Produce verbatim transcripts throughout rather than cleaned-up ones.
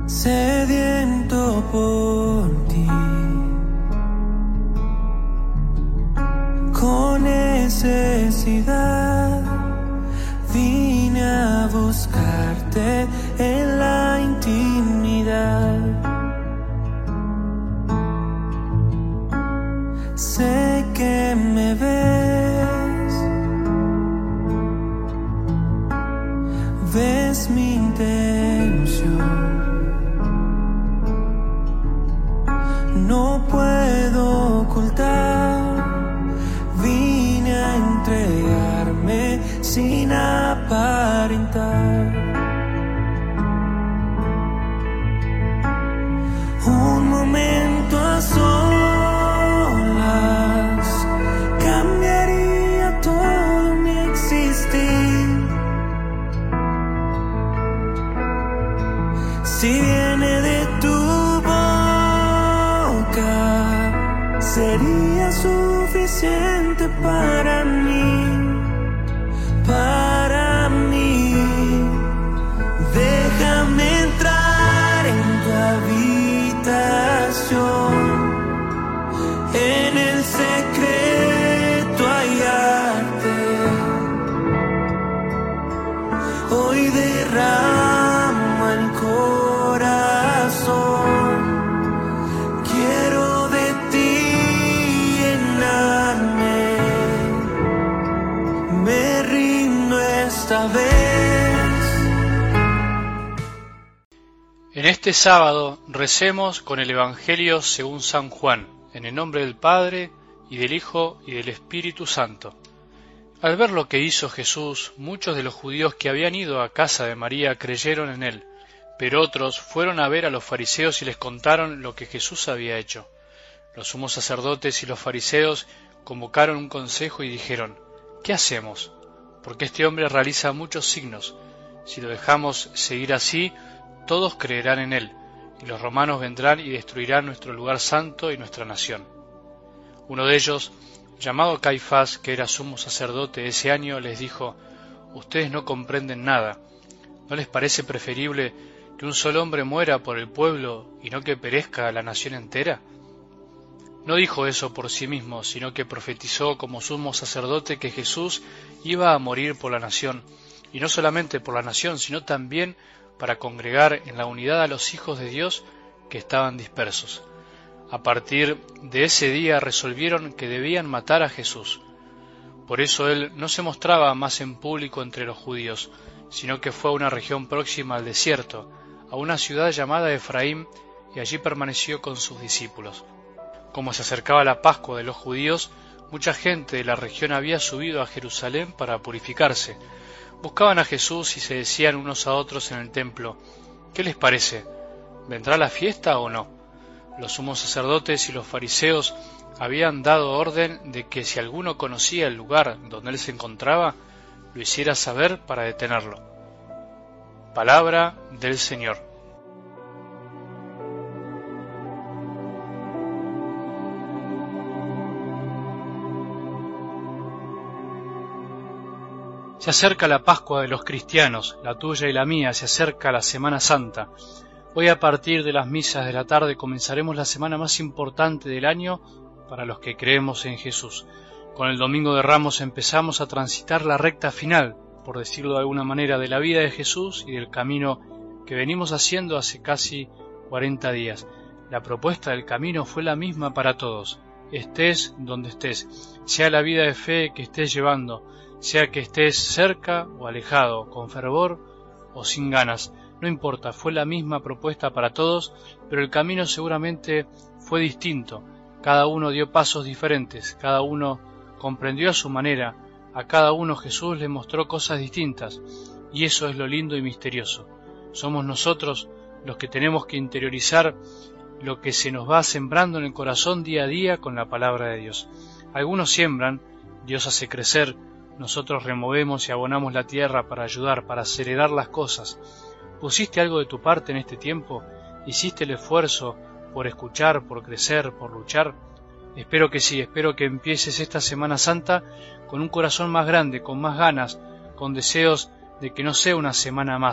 sediento por ti, con necesidad vine a buscarte en la intimidad. Sé que me ves, ves mi intención. No puedo ocultar, vine a entregarme sin aparentar. Un momento a solas cambiaría todo mi existir. Si viene de tu boca, sería suficiente para mí, para mí. Déjame entrar en tu habitación, en el secreto hallarte. Hoy derramo el corazón, quiero de ti llenarme. Me rindo esta vez. En este sábado recemos con el Evangelio según San Juan, en el nombre del Padre, y del Hijo, y del Espíritu Santo. Al ver lo que hizo Jesús, muchos de los judíos que habían ido a casa de María creyeron en él, pero otros fueron a ver a los fariseos y les contaron lo que Jesús había hecho. Los sumos sacerdotes y los fariseos convocaron un consejo y dijeron: ¿qué hacemos? Porque este hombre realiza muchos signos. Si lo dejamos seguir así, todos creerán en él, y los romanos vendrán y destruirán nuestro lugar santo y nuestra nación. Uno de ellos, llamado Caifás, que era sumo sacerdote ese año, les dijo: ustedes no comprenden nada. ¿No les parece preferible que un solo hombre muera por el pueblo y no que perezca la nación entera? No dijo eso por sí mismo, sino que profetizó como sumo sacerdote que Jesús iba a morir por la nación, y no solamente por la nación, sino también para congregar en la unidad a los hijos de Dios que estaban dispersos. A partir de ese día resolvieron que debían matar a Jesús. Por eso él no se mostraba más en público entre los judíos, sino que fue a una región próxima al desierto, a una ciudad llamada Efraín, y allí permaneció con sus discípulos. Como se acercaba la Pascua de los judíos, mucha gente de la región había subido a Jerusalén para purificarse. Buscaban a Jesús y se decían unos a otros en el templo: ¿qué les parece? ¿Vendrá la fiesta o no? Los sumos sacerdotes y los fariseos habían dado orden de que si alguno conocía el lugar donde él se encontraba, lo hiciera saber para detenerlo. Palabra del Señor. Se acerca la Pascua de los cristianos, la tuya y la mía, se acerca la Semana Santa. Hoy, a partir de las misas de la tarde, comenzaremos la semana más importante del año para los que creemos en Jesús. Con el Domingo de Ramos empezamos a transitar la recta final, por decirlo de alguna manera, de la vida de Jesús y del camino que venimos haciendo hace casi cuarenta días. La propuesta del camino fue la misma para todos: estés donde estés, sea la vida de fe que estés llevando, sea que estés cerca o alejado, con fervor o sin ganas, no importa, fue la misma propuesta para todos, pero el camino seguramente fue distinto. Cada uno dio pasos diferentes, cada uno comprendió a su manera, a cada uno Jesús le mostró cosas distintas, y eso es lo lindo y misterioso. Somos nosotros los que tenemos que interiorizar lo que se nos va sembrando en el corazón día a día con la palabra de Dios. Algunos siembran, Dios hace crecer, nosotros removemos y abonamos la tierra para ayudar, para acelerar las cosas. ¿Pusiste algo de tu parte en este tiempo? ¿Hiciste el esfuerzo por escuchar, por crecer, por luchar? Espero que sí, espero que empieces esta Semana Santa con un corazón más grande, con más ganas, con deseos de que no sea una semana más,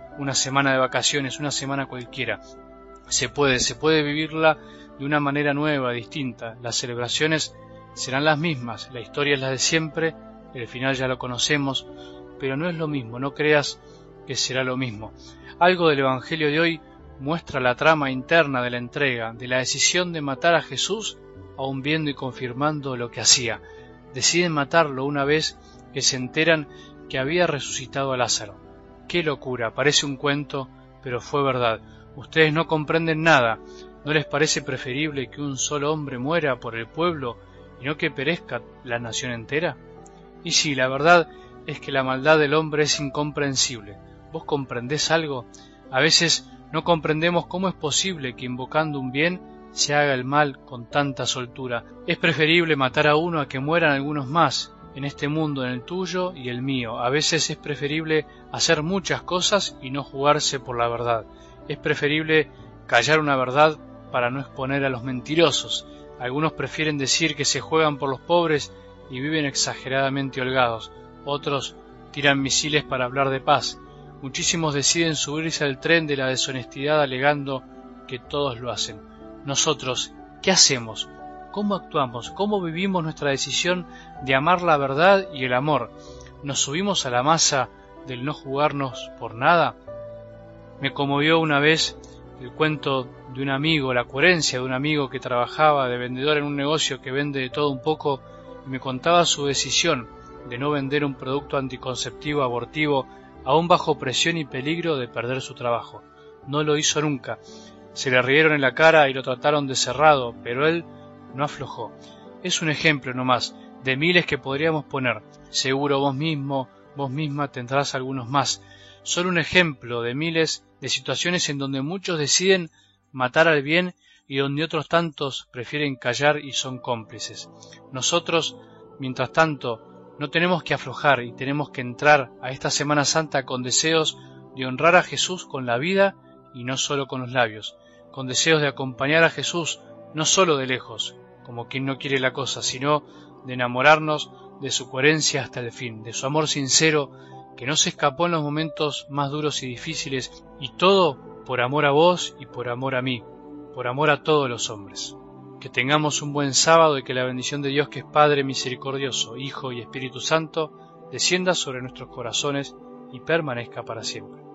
una semana de vacaciones, una semana cualquiera. Se puede, se puede vivirla de una manera nueva, distinta. Las celebraciones serán las mismas, la historia es la de siempre, el final ya lo conocemos, pero no es lo mismo, no creas que será lo mismo. Algo del Evangelio de hoy muestra la trama interna de la entrega, de la decisión de matar a Jesús, aun viendo y confirmando lo que hacía. Deciden matarlo una vez que se enteran que había resucitado a Lázaro. ¡Qué locura! Parece un cuento, pero fue verdad. Ustedes no comprenden nada. ¿No les parece preferible que un solo hombre muera por el pueblo y no que perezca la nación entera? Y sí, la verdad es que la maldad del hombre es incomprensible. ¿Vos comprendés algo? A veces no comprendemos cómo es posible que invocando un bien se haga el mal con tanta soltura. Es preferible matar a uno a que mueran algunos más, en este mundo, en el tuyo y el mío. A veces es preferible hacer muchas cosas y no jugarse por la verdad. Es preferible callar una verdad para no exponer a los mentirosos. Algunos prefieren decir que se juegan por los pobres y viven exageradamente holgados. Otros tiran misiles para hablar de paz. Muchísimos deciden subirse al tren de la deshonestidad alegando que todos lo hacen. Nosotros, ¿qué hacemos? ¿Cómo actuamos? ¿Cómo vivimos nuestra decisión de amar la verdad y el amor? ¿Nos subimos a la masa del no jugarnos por nada? Me conmovió una vez el cuento de un amigo, la coherencia de un amigo que trabajaba de vendedor en un negocio que vende de todo un poco y me contaba su decisión de no vender un producto anticonceptivo abortivo aún bajo presión y peligro de perder su trabajo. No lo hizo nunca. Se le rieron en la cara y lo trataron de cerrado, pero él no aflojó. Es un ejemplo nomás, de miles que podríamos poner. Seguro vos mismo, vos misma tendrás algunos más. Solo un ejemplo de miles de situaciones en donde muchos deciden matar al bien y donde otros tantos prefieren callar y son cómplices. Nosotros, mientras tanto, no tenemos que aflojar y tenemos que entrar a esta Semana Santa con deseos de honrar a Jesús con la vida y no solo con los labios, con deseos de acompañar a Jesús no solo de lejos, como quien no quiere la cosa, sino de enamorarnos de su coherencia hasta el fin, de su amor sincero que no se escapó en los momentos más duros y difíciles, y todo por amor a vos y por amor a mí, por amor a todos los hombres. Que tengamos un buen sábado y que la bendición de Dios, que es Padre misericordioso, Hijo y Espíritu Santo, descienda sobre nuestros corazones y permanezca para siempre.